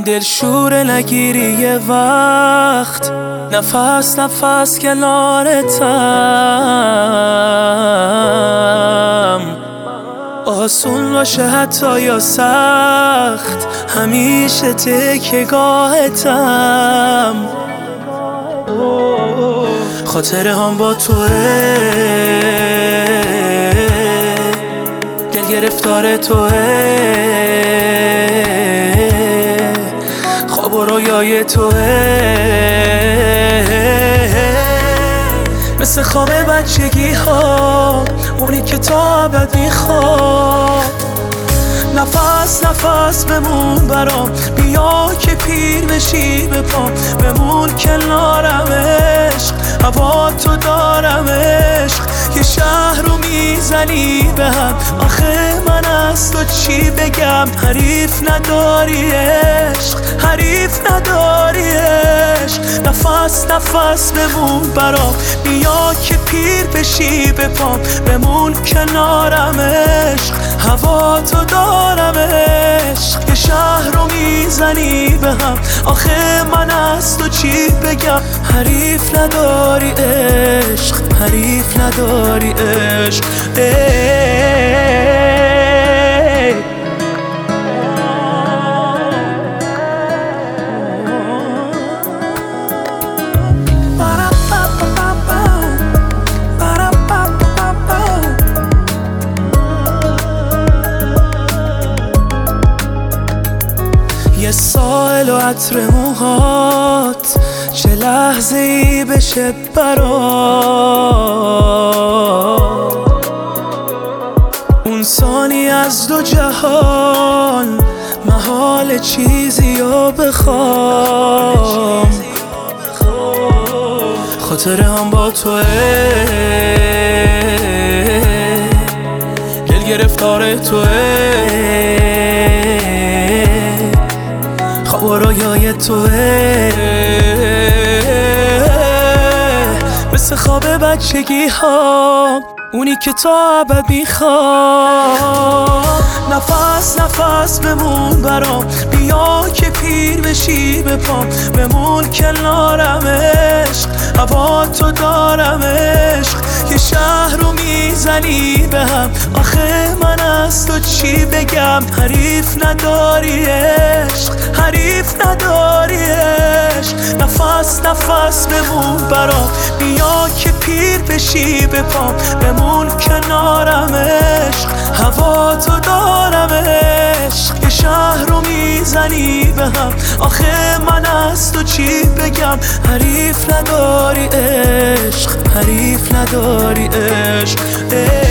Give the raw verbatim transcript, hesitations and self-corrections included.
دلشوره نگیری یه وقت، نفس نفس کنارتم. آسون باشه حتی یا سخت، همیشه تکیه‌گاهتم. خاطره هم با توه، دل گرفتار توه، خواب و رویای توه، مثل خواب بچگی ها، اونی که تا ابد میخواد. نفس نفس بمون برام، بیا که پیر بشی به پام، بمون کنارم عشق، هوا تو دارم عشق. یه شهر رو میزنی به هم، آخه من از تو چی بگم؟ حریف نداری عشق، حریف نداری عشق. نفس نفس بمون برام، بیا که پیر بشی به پام، بمون کنارم عشق، هوا تو دارم عشق. یه شهر رو میزنی به هم، آخه من از تو چی بگم؟ حریف نداری عشق، حریف نداری عشق. یه سائل و عطر موهات، چه لحظه ای بشه برات. اون ثانی از دو جهان، محال چیزی رو بخوام. خاطره هم با توه، دل گرفتار توه، خواب و رویای توه، مثل خواب بچگی ها، اونی که تا ابد میخواد. نفس نفس بمون برام، بیا که پیر بشی به پام، بمون کنارم عشق، هوا تو دارم عشق. یه شهر رو میزنی به هم، آخه من از تو چی بگم؟ حریف نداری عشق، حریف نداری عشق. نفس نفس بمون برام، بیا که پیر بشی به پام، بمون کنارم عشق، هوا تو دارم عشق. یه شهر رو میزنی به هم، آخه من از تو چی بگم؟ حریف نداری عشق، حریف نداری عشق.